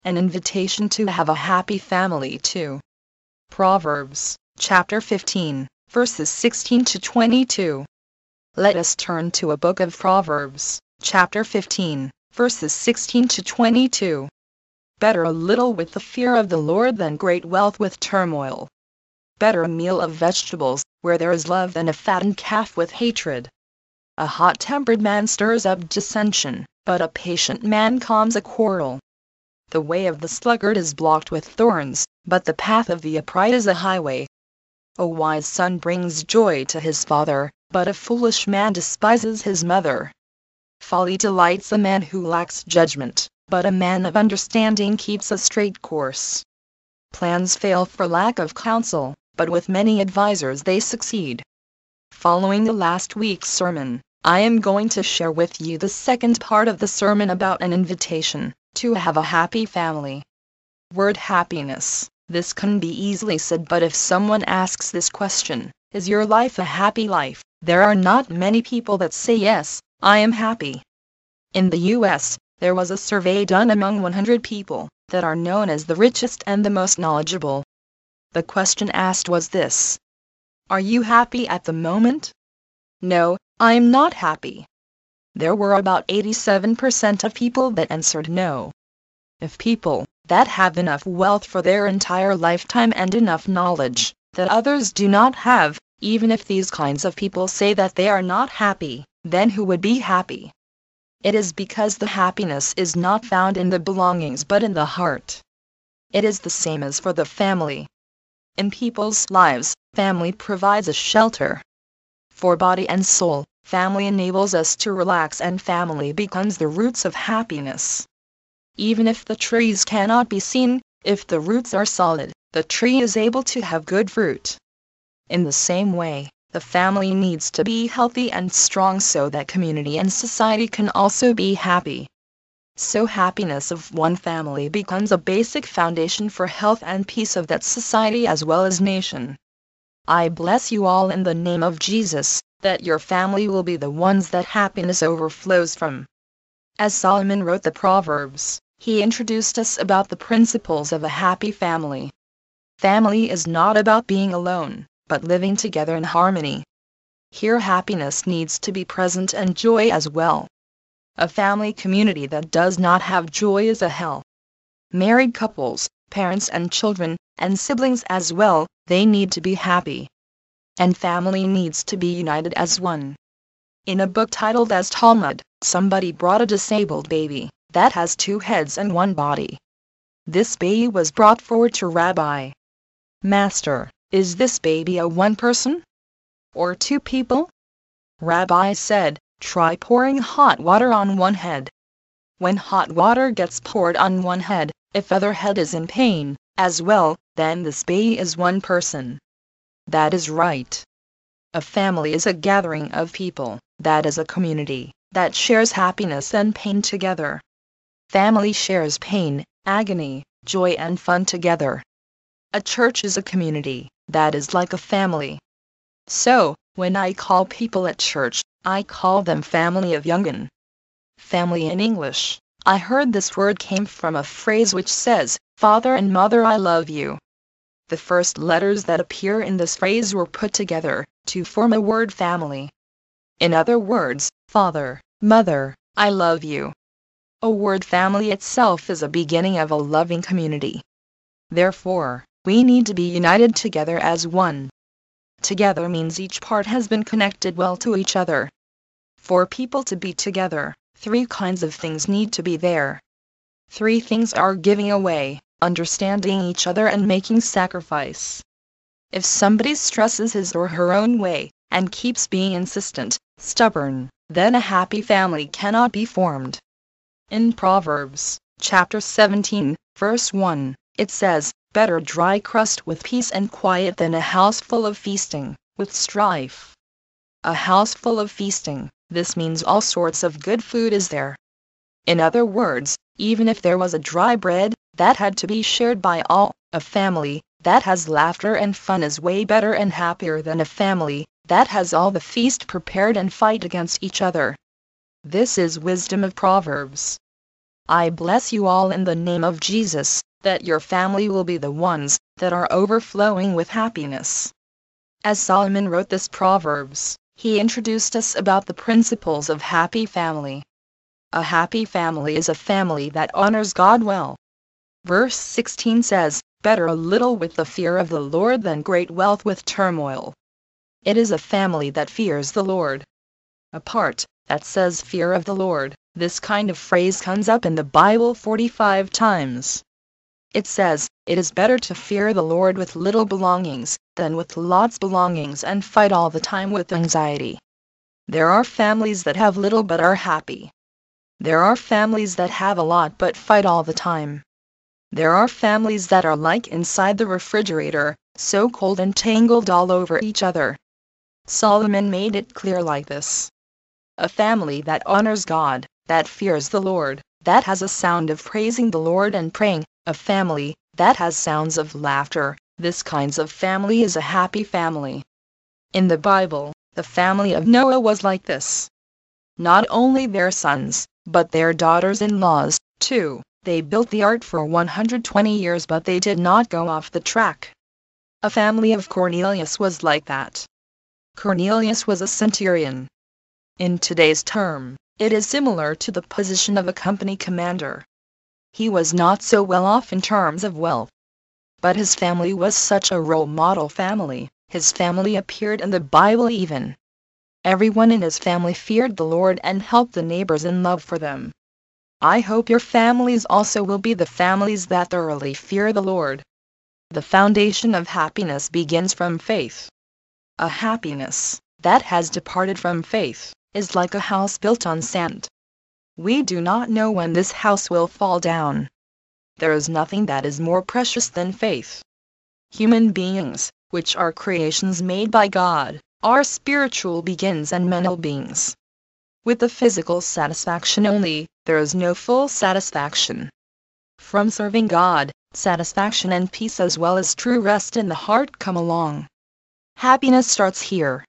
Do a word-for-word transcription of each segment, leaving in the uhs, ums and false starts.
An invitation to have a happy family too. Proverbs, chapter fifteen, verses sixteen to twenty-two. Let us turn to a book of Proverbs, chapter fifteen, verses sixteen to twenty-two. Better a little with the fear of the Lord than great wealth with turmoil. Better a meal of vegetables, where there is love, than a fattened calf with hatred. A hot-tempered man stirs up dissension, but a patient man calms a quarrel. The way of the sluggard is blocked with thorns, but the path of the upright is a highway. A wise son brings joy to his father, but a foolish man despises his mother. Folly delights a man who lacks judgment, but a man of understanding keeps a straight course. Plans fail for lack of counsel, but with many advisers they succeed. Following the last week's sermon, I am going to share with you the second part of the sermon about an invitation to have a happy family. Word happiness, this can be easily said, but if someone asks this question, is your life a happy life, there are not many people that say yes, I am happy. In the U S, there was a survey done among one hundred people that are known as the richest and the most knowledgeable. The question asked was this: are you happy at the moment? No, I am not happy. There were about eighty-seven percent of people that answered no. If people that have enough wealth for their entire lifetime and enough knowledge that others do not have, even if these kinds of people say that they are not happy, then who would be happy? It is because the happiness is not found in the belongings but in the heart. It is the same as for the family. In people's lives, family provides a shelter. For body and soul, family enables us to relax, and family becomes the roots of happiness. Even if the trees cannot be seen, if the roots are solid, the tree is able to have good fruit. In the same way, the family needs to be healthy and strong so that community and society can also be happy. So happiness of one family becomes a basic foundation for health and peace of that society as well as nation. I bless you all in the name of Jesus, that your family will be the ones that happiness overflows from. As Solomon wrote the Proverbs, he introduced us about the principles of a happy family. Family is not about being alone, but living together in harmony. Here happiness needs to be present and joy as well. A family community that does not have joy is a hell. Married couples, parents and children, and siblings as well, they need to be happy. And family needs to be united as one. In a book titled as Talmud, somebody brought a disabled baby that has two heads and one body. This baby was brought forward to Rabbi. Master, is this baby a one person? Or two people? Rabbi said, try pouring hot water on one head. When hot water gets poured on one head, if other head is in pain, as well, then this baby is one person. That is right. A family is a gathering of people, that is a community, that shares happiness and pain together. Family shares pain, agony, joy and fun together. A church is a community, that is like a family. So, when I call people at church, I call them family of Youngin. Family in English, I heard this word came from a phrase which says, Father and Mother I love you. The first letters that appear in this phrase were put together to form a word family. In other words, Father, Mother, I love you. A word family itself is a beginning of a loving community. Therefore, we need to be united together as one. Together means each part has been connected well to each other. For people to be together, three kinds of things need to be there. Three things are giving away, understanding each other and making sacrifice. If somebody stresses his or her own way, and keeps being insistent, stubborn, then a happy family cannot be formed. In Proverbs, chapter seventeen, verse one, it says, better dry crust with peace and quiet than a house full of feasting, with strife. A house full of feasting, this means all sorts of good food is there. In other words, even if there was a dry bread, that had to be shared by all. A family that has laughter and fun is way better and happier than a family that has all the feast prepared and fight against each other. This is wisdom of Proverbs. I bless you all in the name of Jesus, that your family will be the ones that are overflowing with happiness. As Solomon wrote this Proverbs, he introduced us about the principles of happy family. A happy family is a family that honors God well. Verse sixteen says, "Better a little with the fear of the Lord than great wealth with turmoil." It is a family that fears the Lord. A part that says fear of the Lord. This kind of phrase comes up in the Bible forty-five times. It says, it is better to fear the Lord with little belongings, than with lots belongings and fight all the time with anxiety. There are families that have little but are happy. There are families that have a lot but fight all the time. There are families that are like inside the refrigerator, so cold and tangled all over each other. Solomon made it clear like this. A family that honors God, that fears the Lord, that has a sound of praising the Lord and praying, a family that has sounds of laughter, this kinds of family is a happy family. In the Bible, the family of Noah was like this. Not only their sons, but their daughters-in-laws, too. They built the ark for one hundred twenty years but they did not go off the track. A family of Cornelius was like that. Cornelius was a centurion. In today's term, it is similar to the position of a company commander. He was not so well off in terms of wealth. But his family was such a role model family, his family appeared in the Bible even. Everyone in his family feared the Lord and helped the neighbors in love for them. I hope your families also will be the families that thoroughly fear the Lord. The foundation of happiness begins from faith. A happiness that has departed from faith is like a house built on sand. We do not know when this house will fall down. There is nothing that is more precious than faith. Human beings, which are creations made by God, are spiritual beings and mental beings. With the physical satisfaction only, there is no full satisfaction. From serving God, satisfaction and peace as well as true rest in the heart come along. Happiness starts here.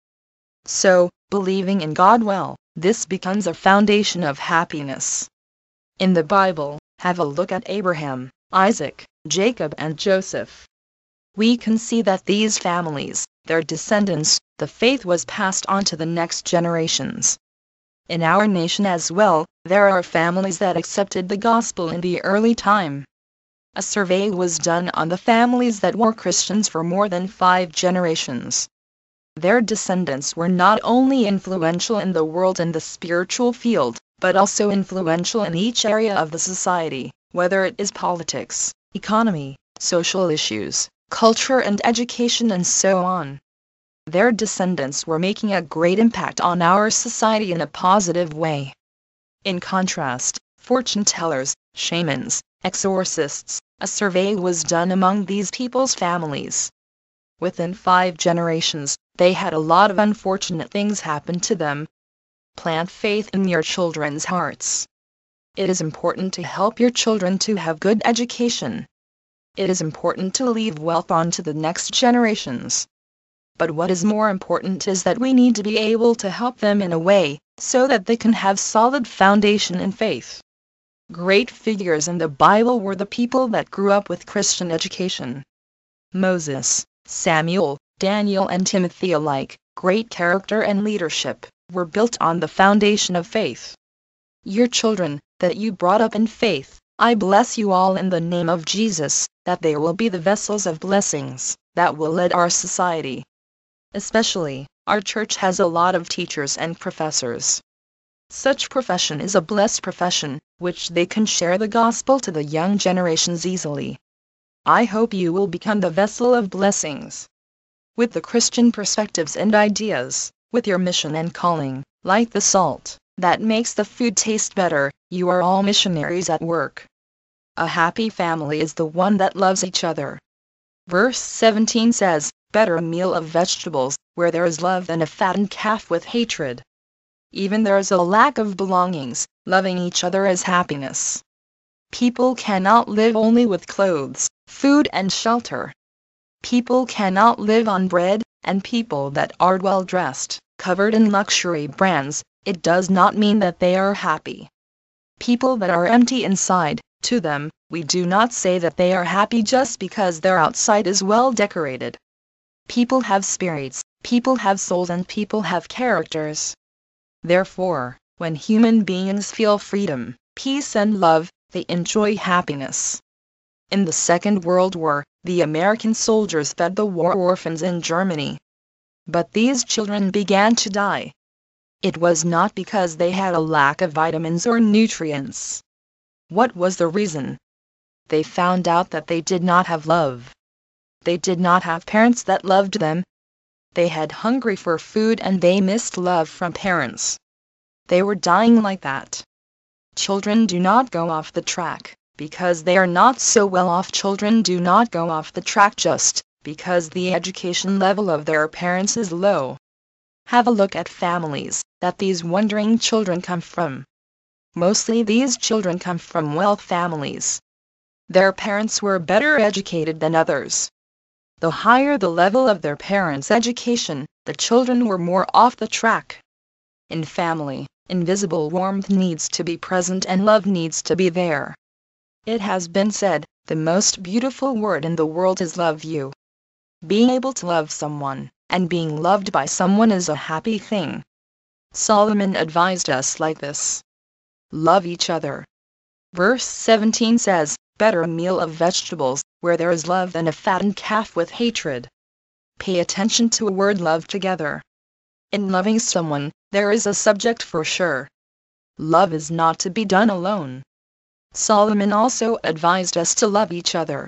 So, believing in God well, this becomes a foundation of happiness. In the Bible, have a look at Abraham, Isaac, Jacob and Joseph. We can see that these families, their descendants, the faith was passed on to the next generations. In our nation as well, there are families that accepted the gospel in the early time. A survey was done on the families that were Christians for more than five generations. Their descendants were not only influential in the world and the spiritual field, but also influential in each area of the society, whether it is politics, economy, social issues, culture and education and so on. Their descendants were making a great impact on our society in a positive way. In contrast, fortune tellers, shamans, exorcists, a survey was done among these people's families. Within five generations, they had a lot of unfortunate things happen to them. Plant faith in your children's hearts. It is important to help your children to have good education. It is important to leave wealth on to the next generations. But what is more important is that we need to be able to help them in a way, so that they can have solid foundation in faith. Great figures in the Bible were the people that grew up with Christian education. Moses, Samuel, Daniel and Timothy alike, great character and leadership, were built on the foundation of faith. Your children, that you brought up in faith, I bless you all in the name of Jesus, that they will be the vessels of blessings, that will lead our society. Especially, our church has a lot of teachers and professors. Such profession is a blessed profession, which they can share the gospel to the young generations easily. I hope you will become the vessel of blessings. With the Christian perspectives and ideas, with your mission and calling, like the salt, that makes the food taste better, you are all missionaries at work. A happy family is the one that loves each other. Verse seventeen says, better a meal of vegetables, where there is love than a fattened calf with hatred. Even there is a lack of belongings, loving each other is happiness. People cannot live only with clothes, food and shelter. People cannot live on bread, and people that are well dressed, covered in luxury brands, it does not mean that they are happy. People that are empty inside, to them, we do not say that they are happy just because their outside is well decorated. People have spirits, people have souls, and people have characters. Therefore, when human beings feel freedom, peace and love, they enjoy happiness. In the Second World War, the American soldiers fed the war orphans in Germany. But these children began to die. It was not because they had a lack of vitamins or nutrients. What was the reason? They found out that they did not have love. They did not have parents that loved them. They had hungry for food and they missed love from parents. They were dying like that. Children do not go off the track because they are not so well off. Children do not go off the track just because the education level of their parents is low. Have a look at families that these wandering children come from. Mostly these children come from wealth families. Their parents were better educated than others. The higher the level of their parents' education, the children were more off the track. In family, invisible warmth needs to be present and love needs to be there. It has been said, the most beautiful word in the world is love you. Being able to love someone, and being loved by someone is a happy thing. Solomon advised us like this. Love each other. Verse seventeen says, better a meal of vegetables, where there is love, than a fattened calf with hatred. Pay attention to a word love together. In loving someone, there is a subject for sure. Love is not to be done alone. Solomon also advised us to love each other.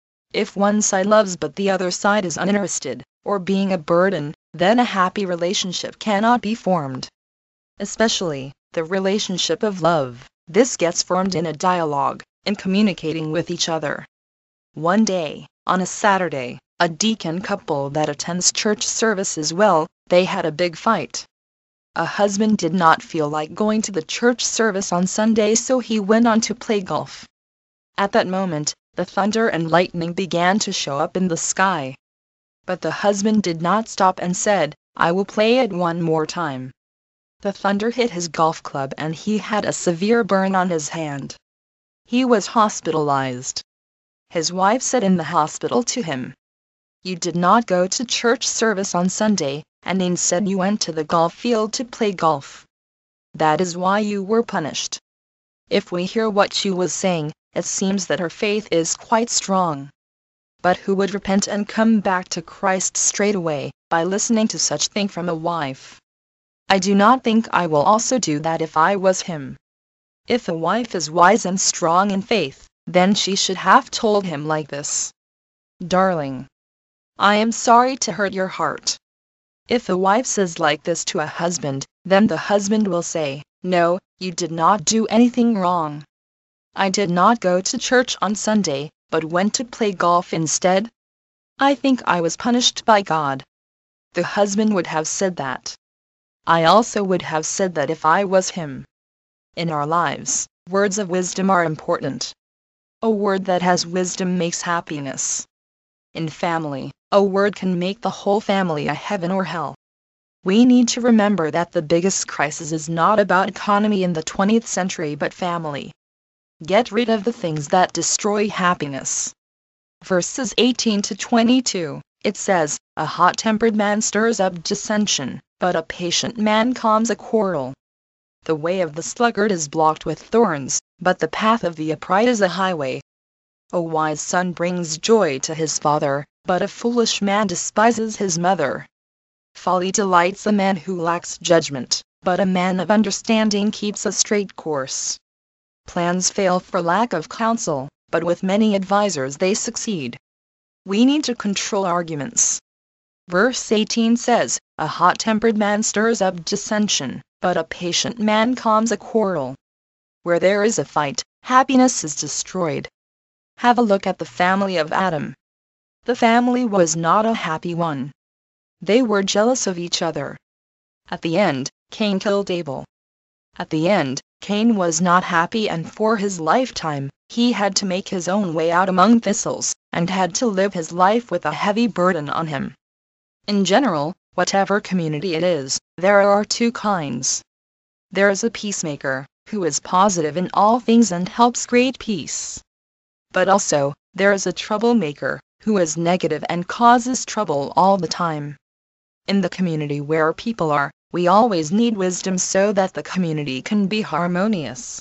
If one side loves but the other side is uninterested, or being a burden, then a happy relationship cannot be formed. Especially, the relationship of love, this gets formed in a dialogue, in communicating with each other. One day, on a Saturday, a deacon couple that attends church services well, they had a big fight. A husband did not feel like going to the church service on Sunday, so he went on to play golf. At that moment, the thunder and lightning began to show up in the sky. But the husband did not stop and said, I will play it one more time. The thunder hit his golf club and he had a severe burn on his hand. He was hospitalized. His wife said in the hospital to him, you did not go to church service on Sunday, and instead you went to the golf field to play golf. That is why you were punished. If we hear what she was saying, it seems that her faith is quite strong. But who would repent and come back to Christ straight away, by listening to such thing from a wife? I do not think I will also do that if I was him. If a wife is wise and strong in faith, then she should have told him like this. Darling, I am sorry to hurt your heart. If a wife says like this to a husband, then the husband will say, no, you did not do anything wrong. I did not go to church on Sunday, but went to play golf instead. I think I was punished by God. The husband would have said that. I also would have said that if I was him. In our lives, words of wisdom are important. A word that has wisdom makes happiness. In family, a word can make the whole family a heaven or hell. We need to remember that the biggest crisis is not about economy in the twentieth century but family. Get rid of the things that destroy happiness. Verses eighteen to twenty-two, it says, a hot-tempered man stirs up dissension, but a patient man calms a quarrel. The way of the sluggard is blocked with thorns, but the path of the upright is a highway. A wise son brings joy to his father, but a foolish man despises his mother. Folly delights a man who lacks judgment, but a man of understanding keeps a straight course. Plans fail for lack of counsel, but with many advisers they succeed. We need to control arguments. Verse eighteen says, a hot-tempered man stirs up dissension, but a patient man calms a quarrel. Where there is a fight, happiness is destroyed. Have a look at the family of Adam. The family was not a happy one. They were jealous of each other. At the end, Cain killed Abel. At the end, Cain was not happy, and for his lifetime, he had to make his own way out among thistles, and had to live his life with a heavy burden on him. In general, whatever community it is, there are two kinds. There is a peacemaker, who is positive in all things and helps create peace. But also, there is a troublemaker, who is negative and causes trouble all the time. In the community where people are, we always need wisdom so that the community can be harmonious.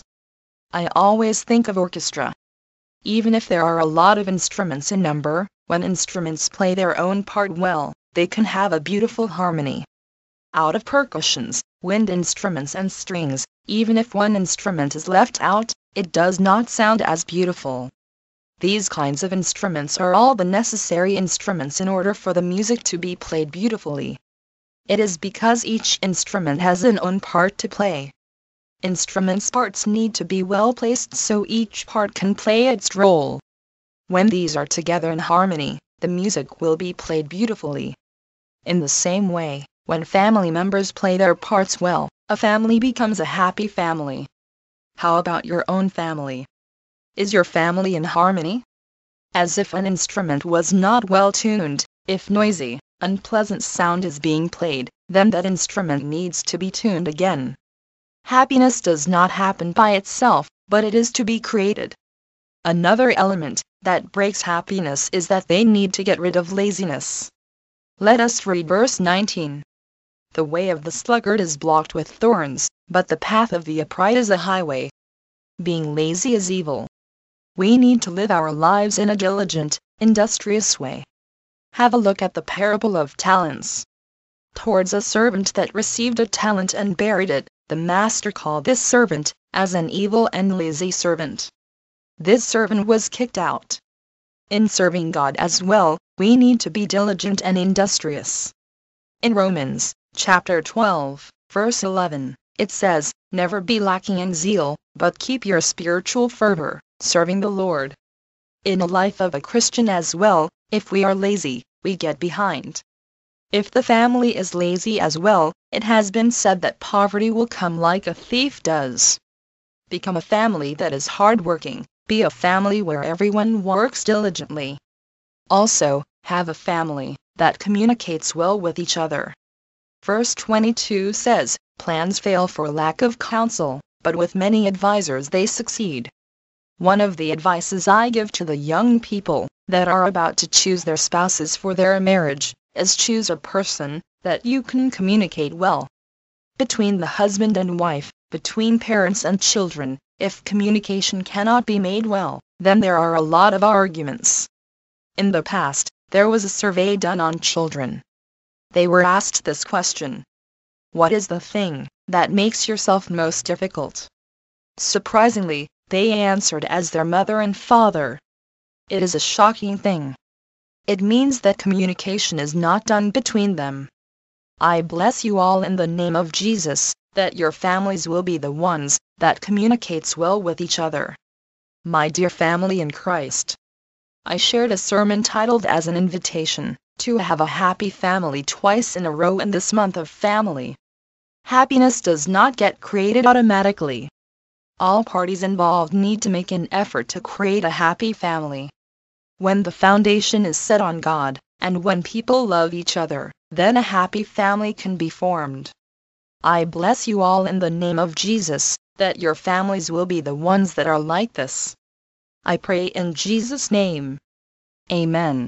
I always think of orchestra. Even if there are a lot of instruments in number, when instruments play their own part well, they can have a beautiful harmony. Out of percussions, wind instruments and strings, even if one instrument is left out, it does not sound as beautiful. These kinds of instruments are all the necessary instruments in order for the music to be played beautifully. It is because each instrument has an own part to play. Instruments' parts need to be well placed so each part can play its role. When these are together in harmony, the music will be played beautifully. In the same way, when family members play their parts well, a family becomes a happy family. How about your own family? Is your family in harmony? As if an instrument was not well tuned, if noisy, unpleasant sound is being played, then that instrument needs to be tuned again. Happiness does not happen by itself, but it is to be created. Another element that breaks happiness is that they need to get rid of laziness. Let us read verse nineteen. The way of the sluggard is blocked with thorns, but the path of the upright is a highway. Being lazy is evil. We need to live our lives in a diligent, industrious way. Have a look at the parable of talents. Towards a servant that received a talent and buried it, the master called this servant as an evil and lazy servant. This servant was kicked out. In serving God as well, we need to be diligent and industrious. In Romans, chapter twelve, verse eleven, it says, "Never be lacking in zeal, but keep your spiritual fervor, serving the Lord." In a life of a Christian as well, if we are lazy, we get behind. If the family is lazy as well, it has been said that poverty will come like a thief does. Become a family that is hardworking, be a family where everyone works diligently. Also, have a family that communicates well with each other. Verse twenty-two says, "Plans fail for lack of counsel, but with many advisors they succeed." One of the advices I give to the young people that are about to choose their spouses for their marriage is choose a person that you can communicate well. Between the husband and wife, between parents and children, if communication cannot be made well, then there are a lot of arguments. In the past, there was a survey done on children. They were asked this question: what is the thing that makes yourself most difficult? Surprisingly, they answered as their mother and father. It is a shocking thing. It means that communication is not done between them. I bless you all in the name of Jesus, that your families will be the ones that communicates well with each other. My dear family in Christ, I shared a sermon titled as an invitation to have a happy family twice in a row in this month of family. Happiness does not get created automatically. All parties involved need to make an effort to create a happy family. When the foundation is set on God, and when people love each other, then a happy family can be formed. I bless you all in the name of Jesus, that your families will be the ones that are like this. I pray in Jesus' name. Amen.